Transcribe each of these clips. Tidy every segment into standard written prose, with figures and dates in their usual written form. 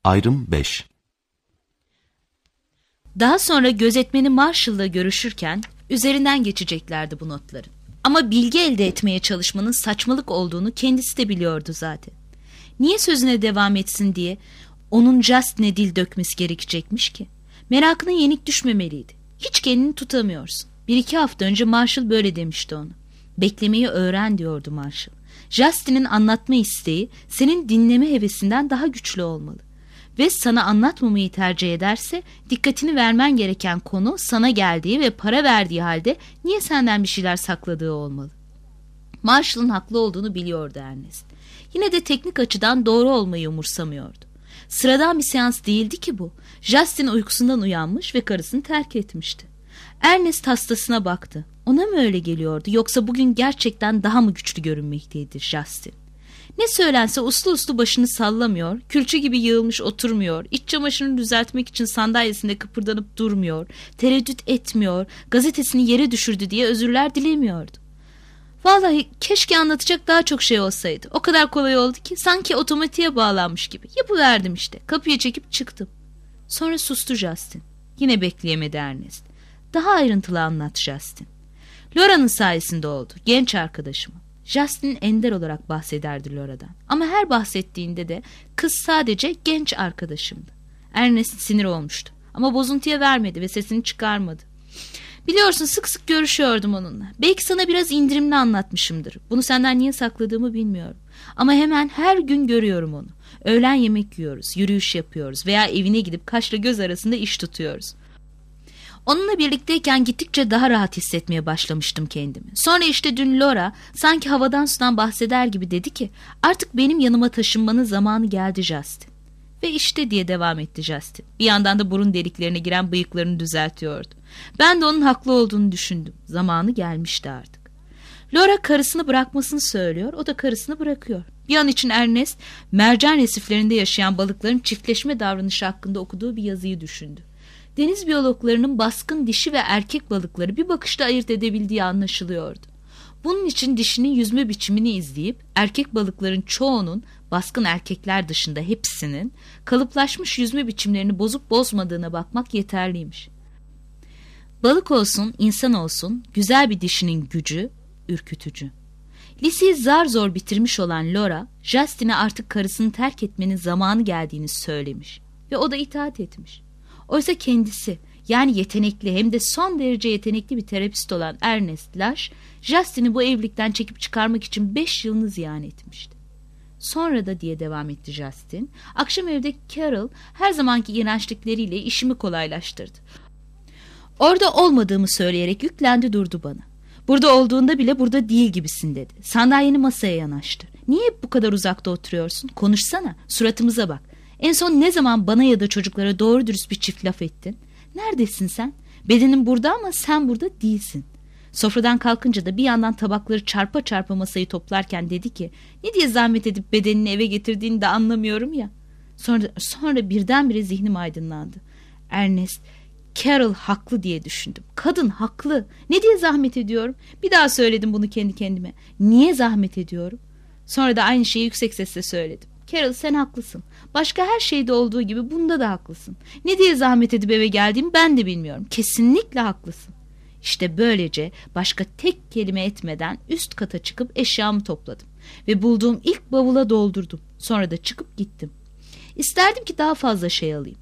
Ayrım 5. Daha sonra gözetmeni Marshall'la görüşürken üzerinden geçeceklerdi bu notların. Ama bilgi elde etmeye çalışmanın saçmalık olduğunu kendisi de biliyordu zaten. Niye sözüne devam etsin diye onun Justin'e dil dökmesi gerekecekmiş ki? Merakına yenik düşmemeliydi. Hiç kendini tutamıyorsun. 1-2 hafta önce Marshall böyle demişti ona. Beklemeyi öğren diyordu Marshall. Justin'in anlatma isteği senin dinleme hevesinden daha güçlü olmalı. Ve sana anlatmamayı tercih ederse dikkatini vermen gereken konu sana geldiği ve para verdiği halde niye senden bir şeyler sakladığı olmalı. Marshall'ın haklı olduğunu biliyordu Ernest. Yine de teknik açıdan doğru olmayı umursamıyordu. Sıradan bir seans değildi ki bu. Justin uykusundan uyanmış ve karısını terk etmişti. Ernest hastasına baktı. Ona mı öyle geliyordu yoksa bugün gerçekten daha mı güçlü görünmekteydi Justin? Ne söylense uslu uslu başını sallamıyor, külçe gibi yığılmış oturmuyor, iç çamaşırını düzeltmek için sandalyesinde kıpırdanıp durmuyor, tereddüt etmiyor, gazetesini yere düşürdü diye özürler dilemiyordu. Vallahi keşke anlatacak daha çok şey olsaydı. O kadar kolay oldu ki sanki otomatiğe bağlanmış gibi. Yapıverdim işte. Kapıya çekip çıktım. Sonra sustu Justin. Yine bekleyemedi Ernest. Daha ayrıntılı anlat Justin. Laura'nın sayesinde oldu. Genç arkadaşım. Justin ender olarak bahsederdi Laura'dan. Ama her bahsettiğinde de kız sadece genç arkadaşımdı. Ernest sinir olmuştu. Ama bozuntuya vermedi ve sesini çıkarmadı. Biliyorsun sık sık görüşüyordum onunla. Belki sana biraz indirimli anlatmışımdır. Bunu senden niye sakladığımı bilmiyorum. Ama hemen her gün görüyorum onu. Öğlen yemek yiyoruz, yürüyüş yapıyoruz veya evine gidip kaşla göz arasında iş tutuyoruz. Onunla birlikteyken gittikçe daha rahat hissetmeye başlamıştım kendimi. Sonra işte dün Laura sanki havadan sudan bahseder gibi dedi ki artık benim yanıma taşınmanın zamanı geldi Justin. Ve işte diye devam etti Justin. Bir yandan da burun deliklerine giren bıyıklarını düzeltiyordu. Ben de onun haklı olduğunu düşündüm. Zamanı gelmişti artık. Laura karısını bırakmasını söylüyor, o da karısını bırakıyor. Bir an için Ernest, mercan resiflerinde yaşayan balıkların çiftleşme davranışı hakkında okuduğu bir yazıyı düşündü. Deniz biyologlarının baskın dişi ve erkek balıkları bir bakışta ayırt edebildiği anlaşılıyordu. Bunun için dişinin yüzme biçimini izleyip erkek balıkların çoğunun, baskın erkekler dışında hepsinin kalıplaşmış yüzme biçimlerini bozup bozmadığına bakmak yeterliymiş. Balık olsun, insan olsun, güzel bir dişinin gücü ürkütücü. Liseyi zar zor bitirmiş olan Laura, Justin'e artık karısını terk etmenin zamanı geldiğini söylemiş ve o da itaat etmiş. Oysa kendisi, yani yetenekli hem de son derece yetenekli bir terapist olan Ernest Lash, Justin'i bu evlilikten çekip çıkarmak için 5 yılını ziyan etmişti. Sonra da diye devam etti Justin, akşam evde Carol her zamanki iğrençlikleriyle işimi kolaylaştırdı. Orada olmadığımı söyleyerek yüklendi durdu bana. Burada olduğunda bile burada değil gibisin dedi. Sandalyeni masaya yanaştı. Niye hep bu kadar uzakta oturuyorsun? Konuşsana, suratımıza bak. En son ne zaman bana ya da çocuklara doğru dürüst bir çift laf ettin? Neredesin sen? Bedenin burada ama sen burada değilsin. Sofradan kalkınca da bir yandan tabakları çarpa çarpa masayı toplarken dedi ki ne diye zahmet edip bedenini eve getirdiğini de anlamıyorum ya. Sonra birdenbire zihnim aydınlandı. Ernest, Carol haklı diye düşündüm. Kadın haklı. Ne diye zahmet ediyorum? Bir daha söyledim bunu kendi kendime. Niye zahmet ediyorum? Sonra da aynı şeyi yüksek sesle söyledim. Carol sen haklısın. Başka her şeyde olduğu gibi bunda da haklısın. Ne diye zahmet edip eve geldiğimi ben de bilmiyorum. Kesinlikle haklısın. İşte böylece başka tek kelime etmeden üst kata çıkıp eşyamı topladım. Ve bulduğum ilk bavula doldurdum. Sonra da çıkıp gittim. İsterdim ki daha fazla şey alayım.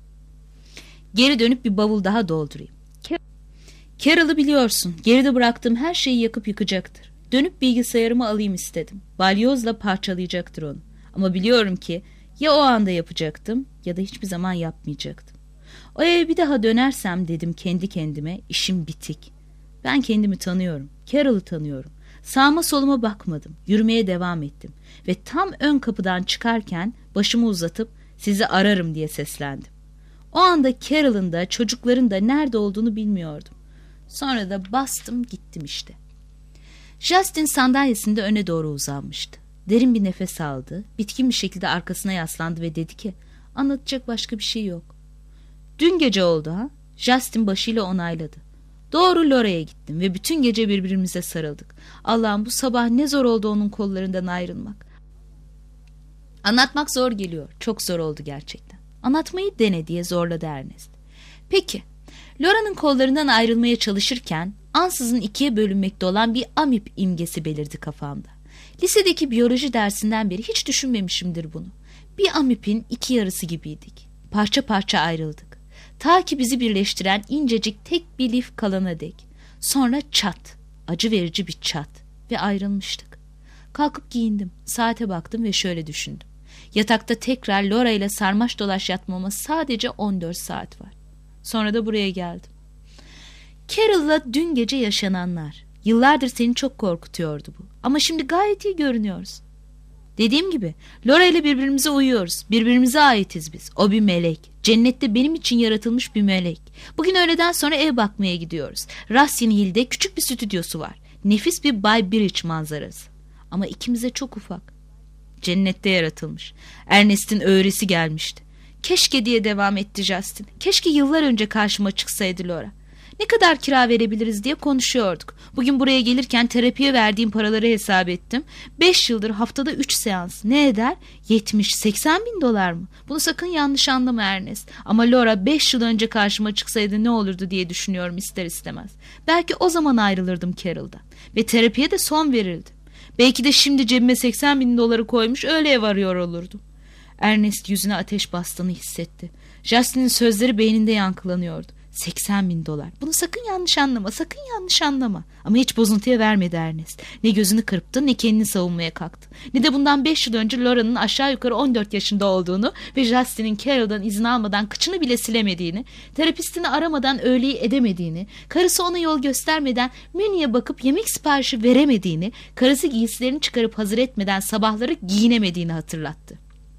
Geri dönüp bir bavul daha doldurayım. Carol'ı biliyorsun. Geride bıraktığım her şeyi yakıp yıkacaktır. Dönüp bilgisayarımı alayım istedim. Balyozla parçalayacaktır onu. Ama biliyorum ki ya o anda yapacaktım ya da hiçbir zaman yapmayacaktım. O eve bir daha dönersem dedim kendi kendime işim bitik. Ben kendimi tanıyorum. Carol'ı tanıyorum. Sağıma soluma bakmadım. Yürümeye devam ettim. Ve tam ön kapıdan çıkarken başımı uzatıp sizi ararım diye seslendim. O anda Carol'ın da çocukların da nerede olduğunu bilmiyordum. Sonra da bastım gittim işte. Justin sandalyesinde öne doğru uzanmıştı. Derin bir nefes aldı, bitkin bir şekilde arkasına yaslandı ve dedi ki anlatacak başka bir şey yok. Dün gece oldu ha? Justin başıyla onayladı. Doğru Laura'ya gittim ve bütün gece birbirimize sarıldık. Allah'ım bu sabah ne zor oldu onun kollarından ayrılmak. Anlatmak zor geliyor. Çok zor oldu gerçekten. Anlatmayı dene diye zorladı Ernest. Peki, Laura'nın kollarından ayrılmaya çalışırken ansızın ikiye bölünmekte olan bir amip imgesi belirdi kafamda. Lisedeki biyoloji dersinden beri hiç düşünmemişimdir bunu. Bir amipin iki yarısı gibiydik. Parça parça ayrıldık. Ta ki bizi birleştiren incecik tek bir lif kalana dek. Sonra çat, acı verici bir çat ve ayrılmıştık. Kalkıp giyindim, saate baktım ve şöyle düşündüm. Yatakta tekrar Laura ile sarmaş dolaş yatmama sadece 14 saat var. Sonra da buraya geldim. Carol'la dün gece yaşananlar. Yıllardır seni çok korkutuyordu bu. Ama şimdi gayet iyi görünüyoruz. Dediğim gibi Laura ile birbirimize uyuyoruz. Birbirimize aitiz biz. O bir melek. Cennette benim için yaratılmış bir melek. Bugün öğleden sonra ev bakmaya gidiyoruz. Racine Hill'de küçük bir stüdyosu var. Nefis bir Bay Bridge manzarası. Ama ikimize çok ufak. Cennette yaratılmış. Ernest'in öğresi gelmişti. Keşke diye devam etti Justin. Keşke yıllar önce karşıma çıksaydı Laura. Ne kadar kira verebiliriz diye konuşuyorduk. Bugün buraya gelirken terapiye verdiğim paraları hesap ettim. 5 yıldır haftada 3 seans. Ne eder? 70-80 bin dolar mı? Bunu sakın yanlış anlama Ernest. Ama Laura 5 yıl önce karşıma çıksaydı ne olurdu diye düşünüyorum ister istemez. Belki o zaman ayrılırdım Carol'dan. Ve terapiye de son verirdim. Belki de şimdi cebime 80 bin doları koymuş öyle ev arıyor olurdum. Ernest yüzüne ateş bastığını hissetti. Justin'in sözleri beyninde yankılanıyordu. 80 bin dolar. Bunu sakın yanlış anlama, sakın yanlış anlama. Ama hiç bozuntuya vermedi Ernest. Ne gözünü kırptı ne kendini savunmaya kalktı. Ne de bundan 5 yıl önce Laura'nın aşağı yukarı 14 yaşında olduğunu ve Justin'in Carol'dan izin almadan kıçını bile silemediğini, terapistini aramadan öğleyi edemediğini, karısı ona yol göstermeden menüye bakıp yemek siparişi veremediğini, karısı giysilerini çıkarıp hazır etmeden sabahları giyinemediğini hatırlattı.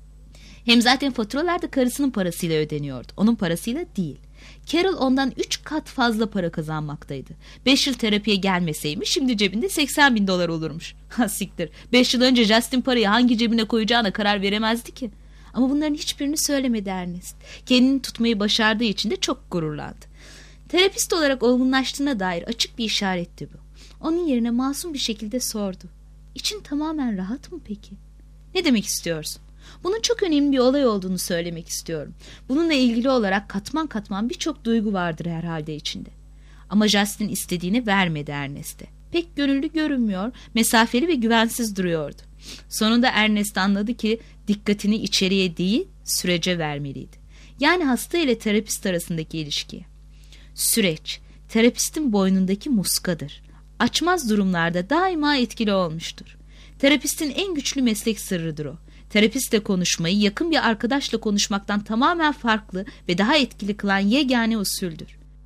Hem zaten faturalar da karısının parasıyla ödeniyordu. Onun parasıyla değil. Carol ondan 3 kat fazla para kazanmaktaydı. 5 yıl terapiye gelmeseymiş şimdi cebinde 80 bin dolar olurmuş. Ha siktir. 5 yıl önce Justin parayı hangi cebine koyacağına karar veremezdi ki. Ama bunların hiçbirini söylemedi Ernest. Kendini tutmayı başardığı için de çok gururlandı. Terapist olarak olgunlaştığına dair açık bir işaretti bu. Onun yerine masum bir şekilde sordu. İçin tamamen rahat mı peki? Ne demek istiyorsun? Bunun çok önemli bir olay olduğunu söylemek istiyorum. Bununla ilgili olarak katman katman birçok duygu vardır herhalde içinde. Ama Justin istediğini vermedi Ernest'e. Pek gönüllü görünmüyor, mesafeli ve güvensiz duruyordu. Sonunda Ernest anladı ki dikkatini içeriye değil, sürece vermeliydi. Yani hasta ile terapist arasındaki ilişkiye. Süreç, terapistin boynundaki muskadır. Açmaz durumlarda daima etkili olmuştur. Terapistin en güçlü meslek sırrıdır o. Terapistle konuşmayı yakın bir arkadaşla konuşmaktan tamamen farklı ve daha etkili kılan yegane usuldür.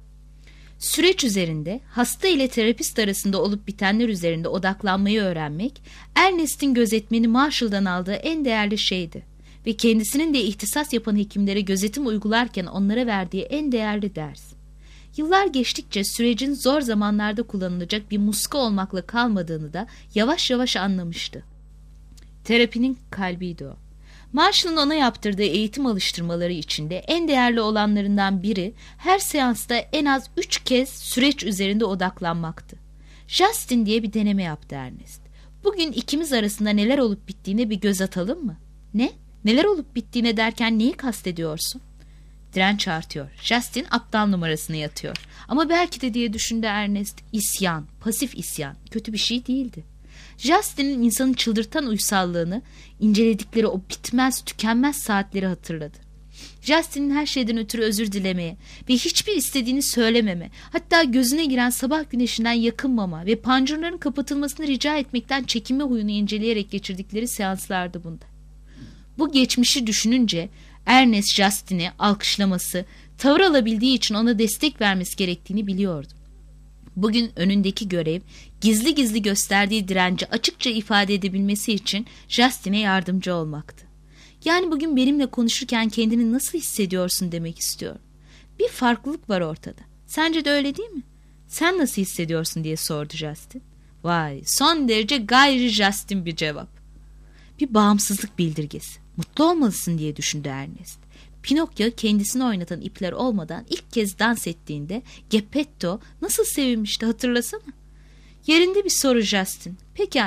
Süreç üzerinde hasta ile terapist arasında olup bitenler üzerinde odaklanmayı öğrenmek, Ernest'in gözetmeni Marshall'dan aldığı en değerli şeydi ve kendisinin de ihtisas yapan hekimlere gözetim uygularken onlara verdiği en değerli ders. Yıllar geçtikçe sürecin zor zamanlarda kullanılacak bir muska olmakla kalmadığını da yavaş yavaş anlamıştı. Terapinin kalbiydi o. Marshall'ın ona yaptırdığı eğitim alıştırmaları içinde en değerli olanlarından biri her seansta en az 3 kez süreç üzerinde odaklanmaktı. Justin diye bir deneme yaptı Ernest. Bugün ikimiz arasında neler olup bittiğine bir göz atalım mı? Ne? Neler olup bittiğine derken neyi kastediyorsun? Direnç artıyor. Justin aptal numarasını yatıyor. Ama belki de diye düşündü Ernest. İsyan, pasif isyan. Kötü bir şey değildi. Justin'in insanı çıldırtan uysallığını, inceledikleri o bitmez tükenmez saatleri hatırladı. Justin'in her şeyden ötürü özür dilemeye ve hiçbir istediğini söylememe, hatta gözüne giren sabah güneşinden yakınmama ve pancurların kapatılmasını rica etmekten çekinme huyunu inceleyerek geçirdikleri seanslardı bunda. Bu geçmişi düşününce Ernest Justin'i alkışlaması, tavır alabildiği için ona destek vermesi gerektiğini biliyordu. Bugün önündeki görev, gizli gizli gösterdiği direnci açıkça ifade edebilmesi için Justin'e yardımcı olmaktı. Yani bugün benimle konuşurken kendini nasıl hissediyorsun demek istiyorum. Bir farklılık var ortada. Sence de öyle değil mi? Sen nasıl hissediyorsun diye sordu Justin. Vay, son derece gayri Justin bir cevap. Bir bağımsızlık bildirgesi. Mutlu olmalısın diye düşündü Ernest. Pinokyo kendisini oynatan ipler olmadan ilk kez dans ettiğinde Geppetto nasıl sevinmişti hatırlasana. Yerinde bir soru Justin. Pekala.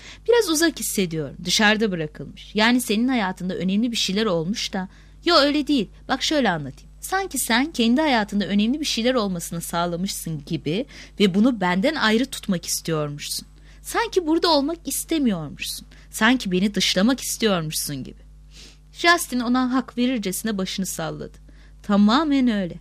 Biraz uzak hissediyorum, dışarıda bırakılmış. Yani senin hayatında önemli bir şeyler olmuş da. Yo, öyle değil, bak şöyle anlatayım. Sanki sen kendi hayatında önemli bir şeyler olmasını sağlamışsın gibi ve bunu benden ayrı tutmak istiyormuşsun. Sanki burada olmak istemiyormuşsun. Sanki beni dışlamak istiyormuşsun gibi. Justin ona hak verircesine başını salladı. Tamamen öyle.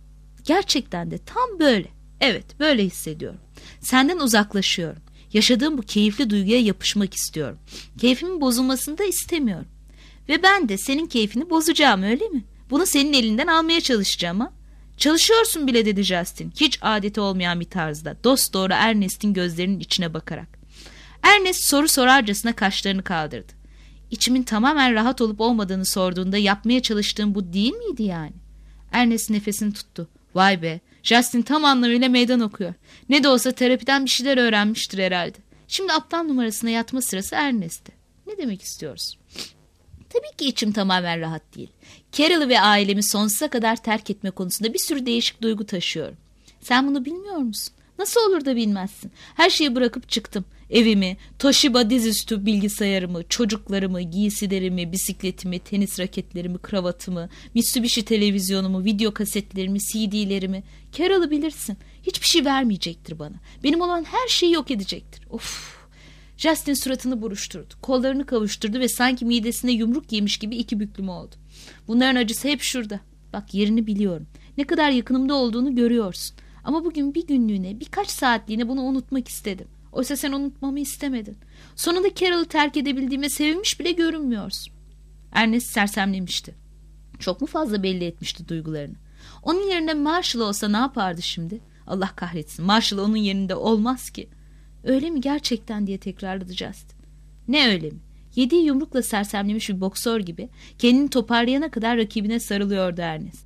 Gerçekten de tam böyle. Evet, böyle hissediyorum. Senden uzaklaşıyorum. Yaşadığım bu keyifli duyguya yapışmak istiyorum. Keyfimin bozulmasını da istemiyorum. Ve ben de senin keyfini bozacağım, öyle mi? Bunu senin elinden almaya çalışacağım ha? Çalışıyorsun bile, dedi Justin. Hiç adeti olmayan bir tarzda. Dosdoğru Ernest'in gözlerinin içine bakarak. Ernest soru sorarcasına kaşlarını kaldırdı. İçimin tamamen rahat olup olmadığını sorduğunda yapmaya çalıştığım bu değil miydi yani? Ernest nefesini tuttu. Vay be, Justin tam anlamıyla meydan okuyor. Ne de olsa terapiden bir şeyler öğrenmiştir herhalde. Şimdi aptal numarasına yatma sırası Ernest'te. Ne demek istiyoruz? Tabii ki içim tamamen rahat değil. Carol'ı ve ailemi sonsuza kadar terk etme konusunda bir sürü değişik duygu taşıyorum. Sen bunu bilmiyor musun? Nasıl olur da bilmezsin? Her şeyi bırakıp çıktım. Evimi, Toshiba dizüstü bilgisayarımı, çocuklarımı, giysilerimi, bisikletimi, tenis raketlerimi, kravatımı, Mitsubishi televizyonumu, video kasetlerimi, CD'lerimi. Carol'ı bilirsin. Hiçbir şey vermeyecektir bana. Benim olan her şeyi yok edecektir. Of! Justin suratını buruşturdu. Kollarını kavuşturdu ve sanki midesine yumruk yemiş gibi iki büklüm oldu. Bunların acısı hep şurada. Bak, yerini biliyorum. Ne kadar yakınımda olduğunu görüyorsun. Ama bugün bir günlüğüne, birkaç saatliğine bunu unutmak istedim. Oysa sen unutmamı istemedin. Sonunda Carol'ı terk edebildiğime sevinmiş bile görünmüyorsun. Ernest sersemlemişti. Çok mu fazla belli etmişti duygularını? Onun yerine Marshall olsa ne yapardı şimdi? Allah kahretsin, Marshall onun yerinde olmaz ki. Öyle mi gerçekten, diye tekrarladı Justin. Ne öyle mi? Yediği yumrukla sersemlemiş bir boksör gibi kendini toparlayana kadar rakibine sarılıyordu Ernest.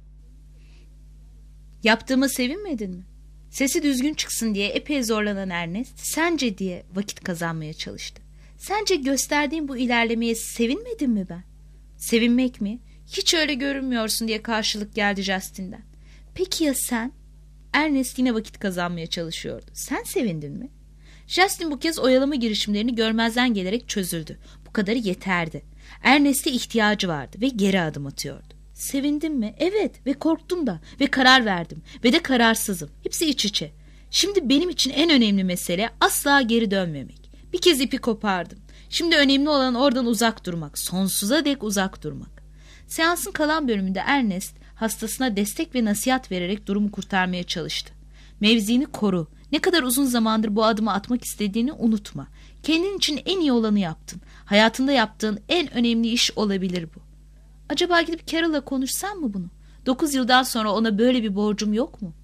Yaptığıma sevinmedin mi? Sesi düzgün çıksın diye epey zorlanan Ernest, sence diye vakit kazanmaya çalıştı. Sence gösterdiğim bu ilerlemeye sevinmedin mi ben? Sevinmek mi? Hiç öyle görünmüyorsun, diye karşılık geldi Justin'den. Peki ya sen? Ernest yine vakit kazanmaya çalışıyordu. Sen sevindin mi? Justin bu kez oyalama girişimlerini görmezden gelerek çözüldü. Bu kadarı yeterdi. Ernest'e ihtiyacı vardı ve geri adım atıyordu. Sevindim mi? Evet, ve korktum da ve karar verdim ve de kararsızım. Hepsi iç içe. Şimdi benim için en önemli mesele asla geri dönmemek. Bir kez ipi kopardım. Şimdi önemli olan oradan uzak durmak. Sonsuza dek uzak durmak. Seansın kalan bölümünde Ernest hastasına destek ve nasihat vererek durumu kurtarmaya çalıştı. Mevzini koru. Ne kadar uzun zamandır bu adımı atmak istediğini unutma. Kendin için en iyi olanı yaptın. Hayatında yaptığın en önemli iş olabilir bu. Acaba gidip Carol'la konuşsam mı bunu? 9 yıldan sonra ona böyle bir borcum yok mu?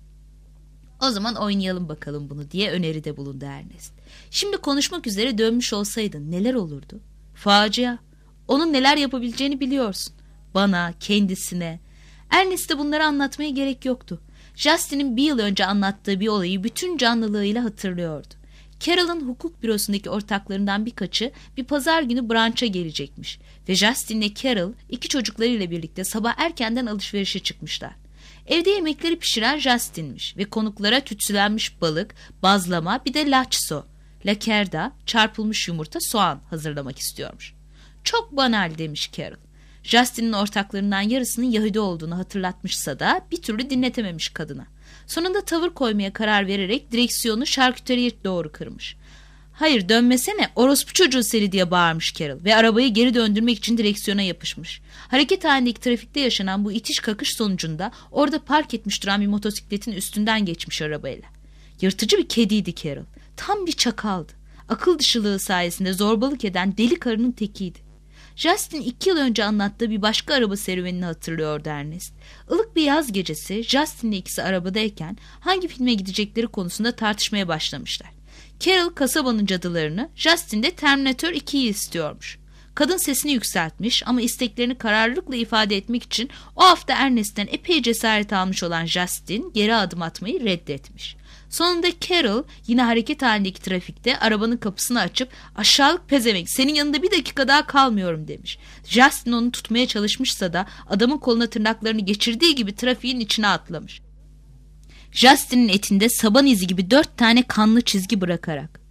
O zaman oynayalım bakalım bunu, diye öneride bulundu Ernest. Şimdi konuşmak üzere dönmüş olsaydın neler olurdu? Facia. Onun neler yapabileceğini biliyorsun. Bana, kendisine. Ernest'e bunları anlatmaya gerek yoktu. Justin'in bir yıl önce anlattığı bir olayı bütün canlılığıyla hatırlıyordu. Carol'ın hukuk bürosundaki ortaklarından birkaçı bir pazar günü brunch'a gelecekmiş ve Justin ile Carol iki çocuklarıyla birlikte sabah erkenden alışverişe çıkmışlar. Evde yemekleri pişiren Justin'miş ve konuklara tütsülenmiş balık, bazlama, bir de laçso, lakerda, çarpılmış yumurta, soğan hazırlamak istiyormuş. Çok banal, demiş Carol. Justin'in ortaklarından yarısının Yahudi olduğunu hatırlatmışsa da bir türlü dinletememiş kadına. Sonunda tavır koymaya karar vererek direksiyonu şarküteriye doğru kırmış. Hayır, dönmesene, orospu çocuğu seni, diye bağırmış Carol ve arabayı geri döndürmek için direksiyona yapışmış. Hareket halindeki trafikte yaşanan bu itiş kakış sonucunda orada park etmiş duran bir motosikletin üstünden geçmiş arabayla. Yırtıcı bir kediydi Carol. Tam bir çakaldı. Akıl dışılığı sayesinde zorbalık eden deli karının tekiydi. Justin 2 yıl önce anlattığı bir başka araba serüvenini hatırlıyordu Ernest. Ilık bir yaz gecesi Justin'le ikisi arabadayken hangi filme gidecekleri konusunda tartışmaya başlamışlar. Carol kasabanın cadılarını, Justin de Terminator 2'yi istiyormuş. Kadın sesini yükseltmiş ama isteklerini kararlılıkla ifade etmek için o hafta Ernest'ten epey cesaret almış olan Justin geri adım atmayı reddetmiş. Sonunda Carol yine hareket halindeki trafikte arabanın kapısını açıp "Aşağılık pezevenk, senin yanında bir dakika daha kalmıyorum," demiş. Justin onu tutmaya çalışmışsa da adamın koluna tırnaklarını geçirdiği gibi trafiğin içine atlamış. Justin'in etinde saban izi gibi 4 tane kanlı çizgi bırakarak.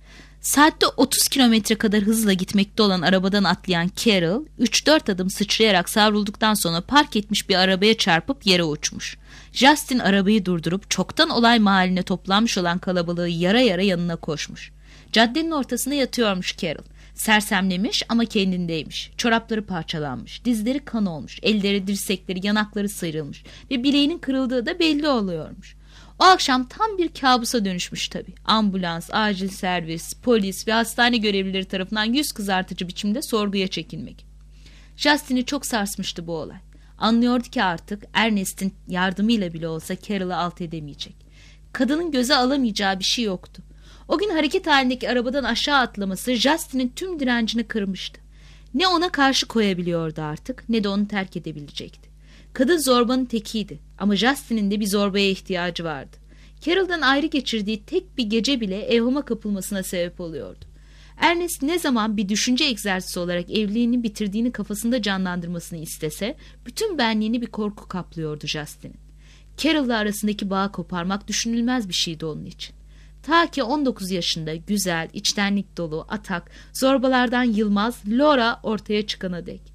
Saatte 30 kilometre kadar hızla gitmekte olan arabadan atlayan Carol, 3-4 adım sıçrayarak savrulduktan sonra park etmiş bir arabaya çarpıp yere uçmuş. Justin arabayı durdurup çoktan olay mahalline toplanmış olan kalabalığı yara yara yanına koşmuş. Caddenin ortasında yatıyormuş Carol. Sersemlemiş ama kendindeymiş. Çorapları parçalanmış, dizleri kan olmuş, elleri, dirsekleri, yanakları sıyrılmış ve bileğinin kırıldığı da belli oluyormuş. O akşam tam bir kabusa dönüşmüş tabii. Ambulans, acil servis, polis ve hastane görevlileri tarafından yüz kızartıcı biçimde sorguya çekilmek. Justin'i çok sarsmıştı bu olay. Anlıyordu ki artık Ernest'in yardımıyla bile olsa Carol'ı alt edemeyecek. Kadının göze alamayacağı bir şey yoktu. O gün hareket halindeki arabadan aşağı atlaması Justin'in tüm direncini kırmıştı. Ne ona karşı koyabiliyordu artık ne de onu terk edebilecekti. Kadın zorbanın tekiydi ama Justin'in de bir zorbaya ihtiyacı vardı. Carol'dan ayrı geçirdiği tek bir gece bile evhama kapılmasına sebep oluyordu. Ernest ne zaman bir düşünce egzersizi olarak evliliğini bitirdiğini kafasında canlandırmasını istese bütün benliğini bir korku kaplıyordu Justin'in. Carol'la arasındaki bağı koparmak düşünülmez bir şeydi onun için. Ta ki 19 yaşında güzel, içtenlik dolu, atak, zorbalardan yılmaz Laura ortaya çıkana dek.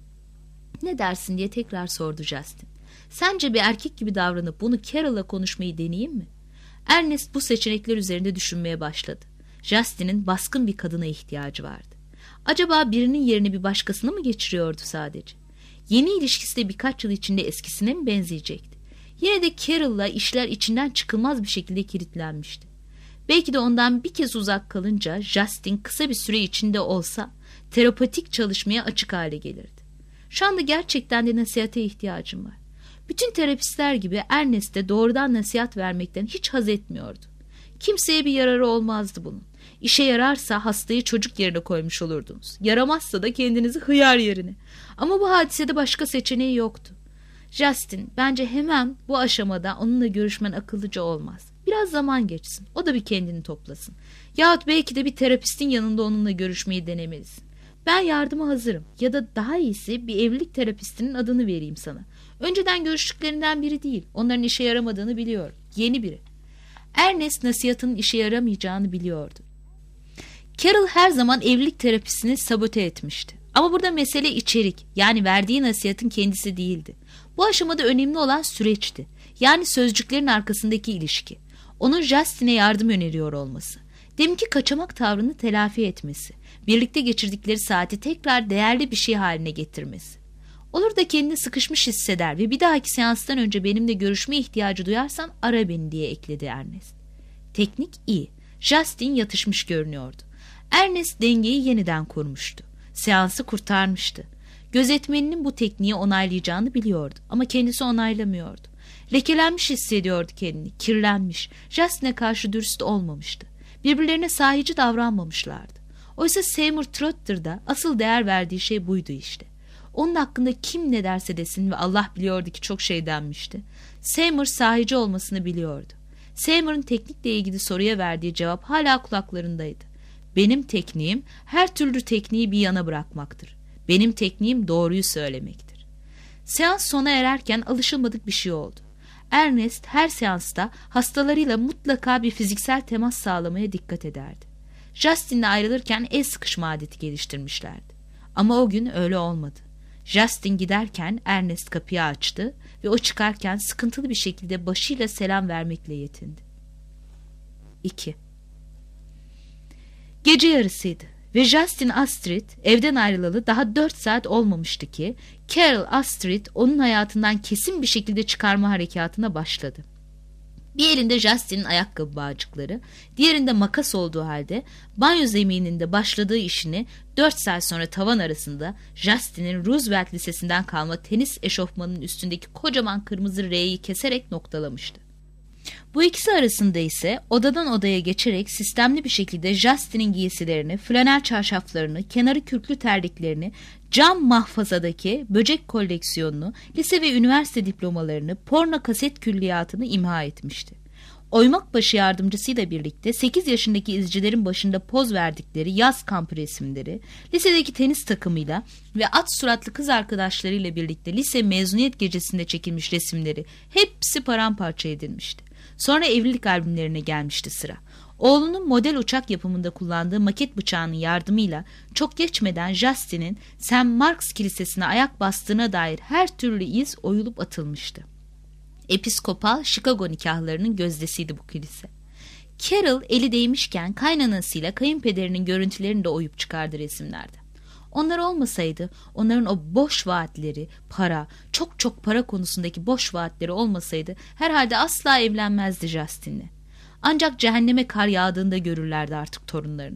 Ne dersin diye tekrar sordu Justin. Sence bir erkek gibi davranıp bunu Carol'la konuşmayı deneyeyim mi? Ernest bu seçenekler üzerinde düşünmeye başladı. Justin'in baskın bir kadına ihtiyacı vardı. Acaba birinin yerine bir başkasını mı geçiriyordu sadece? Yeni ilişkisi de birkaç yıl içinde eskisine mi benzeyecekti? Yine de Carol'la işler içinden çıkılmaz bir şekilde kilitlenmişti. Belki de ondan bir kez uzak kalınca Justin kısa bir süre içinde olsa terapatik çalışmaya açık hale gelirdi. Şu anda gerçekten de nasihate ihtiyacım var. Bütün terapistler gibi Ernest de doğrudan nasihat vermekten hiç haz etmiyordu. Kimseye bir yararı olmazdı bunun. İşe yararsa hastayı çocuk yerine koymuş olurdunuz. Yaramazsa da kendinizi hıyar yerine. Ama bu hadisede başka seçeneği yoktu. Justin, bence hemen bu aşamada onunla görüşmen akıllıca olmaz. Biraz zaman geçsin. O da bir kendini toplasın. Yahut belki de bir terapistin yanında onunla görüşmeyi denemelisin. Ben yardıma hazırım. Ya da daha iyisi bir evlilik terapistinin adını vereyim sana. Önceden görüştüklerinden biri değil. Onların işe yaramadığını biliyorum. Yeni biri. Ernest nasihatının işe yaramayacağını biliyordu. Carol her zaman evlilik terapisini sabote etmişti. Ama burada mesele içerik, yani verdiği nasihatın kendisi değildi. Bu aşamada önemli olan süreçti. Yani sözcüklerin arkasındaki ilişki. Onun Justin'e yardım öneriyor olması. Deminki kaçamak tavrını telafi etmesi. Birlikte geçirdikleri saati tekrar değerli bir şey haline getirmesi. Olur da kendini sıkışmış hisseder ve bir dahaki seanstan önce benimle görüşme ihtiyacı duyarsan ara beni diye ekledi Ernest. Teknik iyi. Justin yatışmış görünüyordu. Ernest dengeyi yeniden kurmuştu. Seansı kurtarmıştı. Gözetmeninin bu tekniği onaylayacağını biliyordu ama kendisi onaylamıyordu. Lekelenmiş hissediyordu kendini, kirlenmiş. Justin'e karşı dürüst olmamıştı. Birbirlerine sahici davranmamışlardı. Oysa Seymour Trotter'da asıl değer verdiği şey buydu işte. Onun hakkında kim ne derse desin ve Allah biliyordu ki çok şey denmişti. Seymour sahici olmasını biliyordu. Seymour'un teknikle ilgili soruya verdiği cevap hala kulaklarındaydı. Benim tekniğim her türlü tekniği bir yana bırakmaktır. Benim tekniğim doğruyu söylemektir. Seans sona ererken alışılmadık bir şey oldu. Ernest her seansta hastalarıyla mutlaka bir fiziksel temas sağlamaya dikkat ederdi. Justin'le ayrılırken el sıkışma adeti geliştirmişlerdi. Ama o gün öyle olmadı. Justin giderken Ernest kapıyı açtı ve o çıkarken sıkıntılı bir şekilde başıyla selam vermekle yetindi. 2. Gece yarısıydı ve Justin Astrid evden ayrılalı daha 4 saat olmamıştı ki Carol Astrid onun hayatından kesin bir şekilde çıkarma harekatına başladı. Bir elinde Justin'in ayakkabı bağcıkları, diğerinde makas olduğu halde banyo zemininde başladığı işini 4 saat sonra tavan arasında Justin'in Roosevelt Lisesi'nden kalma tenis eşofmanının üstündeki kocaman kırmızı R'yi keserek noktalamıştı. Bu ikisi arasında ise odadan odaya geçerek sistemli bir şekilde Justin'in giysilerini, flanel çarşaflarını, kenarı kürklü terliklerini, cam mahfazadaki böcek koleksiyonunu, lise ve üniversite diplomalarını, porno kaset külliyatını imha etmişti. Oymakbaşı yardımcısıyla birlikte 8 yaşındaki izcilerin başında poz verdikleri yaz kampı resimleri, lisedeki tenis takımıyla ve at suratlı kız arkadaşlarıyla birlikte lise mezuniyet gecesinde çekilmiş resimleri hepsi paramparça edilmişti. Sonra evlilik albümlerine gelmişti sıra. Oğlunun model uçak yapımında kullandığı maket bıçağının yardımıyla çok geçmeden Justin'in St. Mark's Kilisesi'ne ayak bastığına dair her türlü iz oyulup atılmıştı. Episkopal Chicago nikahlarının gözdesiydi bu kilise. Carol eli değmişken kaynanasıyla kayınpederinin görüntülerini de oyup çıkardı resimlerden. Onlar olmasaydı, onların o boş vaatleri, para, çok çok para konusundaki boş vaatleri olmasaydı herhalde asla evlenmezdi Justin'le. Ancak cehenneme kar yağdığında görürlerdi artık torunlarını.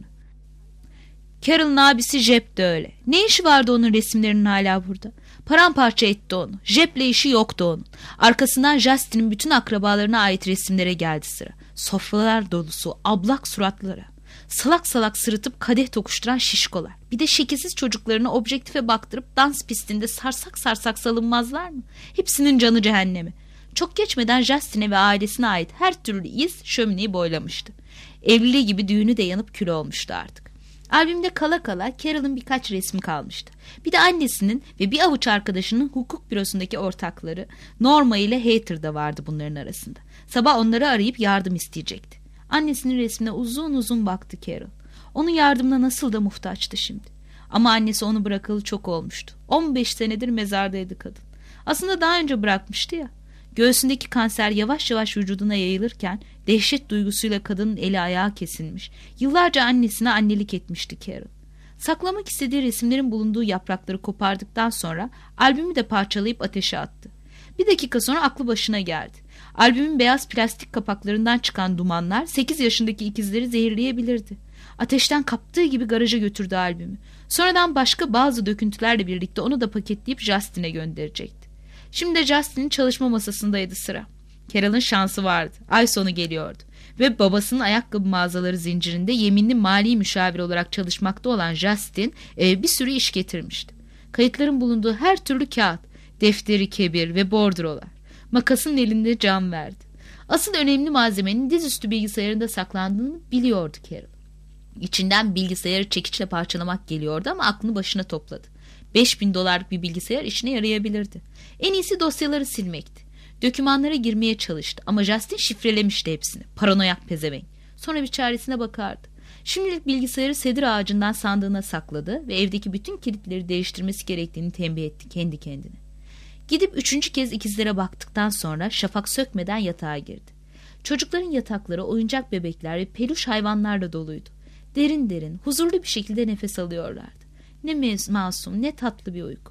Carol'ın abisi Jep de öyle. Ne işi vardı onun resimlerinin hala burada? Paramparça etti onu. Jep'le işi yoktu onun. Arkasından Justin'in bütün akrabalarına ait resimlere geldi sıra. Sofralar dolusu, ablak suratlara. Salak salak sırıtıp kadeh tokuşturan şişkolar. Bir de şekilsiz çocuklarını objektife baktırıp dans pistinde sarsak sarsak salınmazlar mı? Hepsinin canı cehennemi. Çok geçmeden Justin'e ve ailesine ait her türlü iz şömineyi boylamıştı. Evliliği gibi düğünü de yanıp kül olmuştu artık. Albümde kala kala Carol'ın birkaç resmi kalmıştı. Bir de annesinin ve bir avuç arkadaşının hukuk bürosundaki ortakları Norma ile Heather da vardı bunların arasında. Sabah onları arayıp yardım isteyecekti. Annesinin resmine uzun uzun baktı Carol. Onun yardımına nasıl da muhtaçtı şimdi. Ama annesi onu bırakalı çok olmuştu. 15 senedir mezardaydı kadın. Aslında daha önce bırakmıştı ya. Göğsündeki kanser yavaş yavaş vücuduna yayılırken dehşet duygusuyla kadının eli ayağı kesilmiş. Yıllarca annesine annelik etmişti Carol. Saklamak istediği resimlerin bulunduğu yaprakları kopardıktan sonra albümü de parçalayıp ateşe attı. Bir dakika sonra aklı başına geldi. Albümün beyaz plastik kapaklarından çıkan dumanlar 8 yaşındaki ikizleri zehirleyebilirdi. Ateşten kaptığı gibi garaja götürdü albümü. Sonradan başka bazı döküntülerle birlikte onu da paketleyip Justin'e gönderecekti. Şimdi de Justin'in çalışma masasındaydı sıra. Carol'ın şansı vardı. Ay sonu geliyordu. Ve babasının ayakkabı mağazaları zincirinde yeminli mali müşavir olarak çalışmakta olan Justin bir sürü iş getirmişti. Kayıtların bulunduğu her türlü kağıt, defteri kebir ve bordrolar. Makasın elinde can verdi. Asıl önemli malzemenin dizüstü bilgisayarında saklandığını biliyordu Carol. İçinden bilgisayarı çekiçle parçalamak geliyordu ama aklını başına topladı. $5.000 bir bilgisayar işine yarayabilirdi. En iyisi dosyaları silmekti. Dokümanlara girmeye çalıştı ama Justin şifrelemişti hepsini. Paranoyak pezevenk. Sonra bir çaresine bakardı. Şimdilik bilgisayarı sedir ağacından sandığına sakladı ve evdeki bütün kilitleri değiştirmesi gerektiğini tembih etti kendi kendine. Gidip 3. kez ikizlere baktıktan sonra şafak sökmeden yatağa girdi. Çocukların yatakları oyuncak bebekler ve peluş hayvanlarla doluydu. Derin derin, huzurlu bir şekilde nefes alıyorlardı. Ne masum, ne tatlı bir uyku.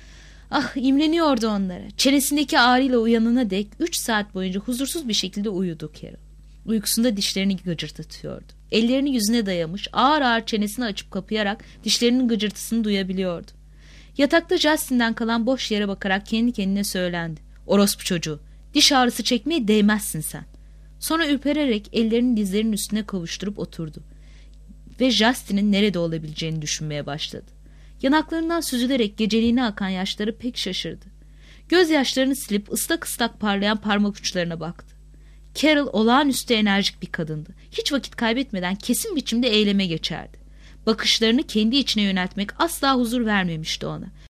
Ah, imreniyordu onlara. Çenesindeki ağrıyla uyanana dek 3 saat boyunca huzursuz bir şekilde uyudu Carol. Uykusunda dişlerini gıcırdatıyordu. Ellerini yüzüne dayamış, ağır ağır çenesini açıp kapayarak dişlerinin gıcırtısını duyabiliyordu. Yatakta Justin'den kalan boş yere bakarak kendi kendine söylendi. Orospu çocuğu, diş ağrısı çekmeye değmezsin sen. Sonra ürpererek ellerini dizlerinin üstüne kavuşturup oturdu. Ve Justin'in nerede olabileceğini düşünmeye başladı. Yanaklarından süzülerek geceliğine akan yaşları pek şaşırdı. Gözyaşlarını silip ıslak ıslak parlayan parmak uçlarına baktı. Carol olağanüstü enerjik bir kadındı. Hiç vakit kaybetmeden kesin biçimde eyleme geçerdi. Bakışlarını kendi içine yöneltmek asla huzur vermemişti ona.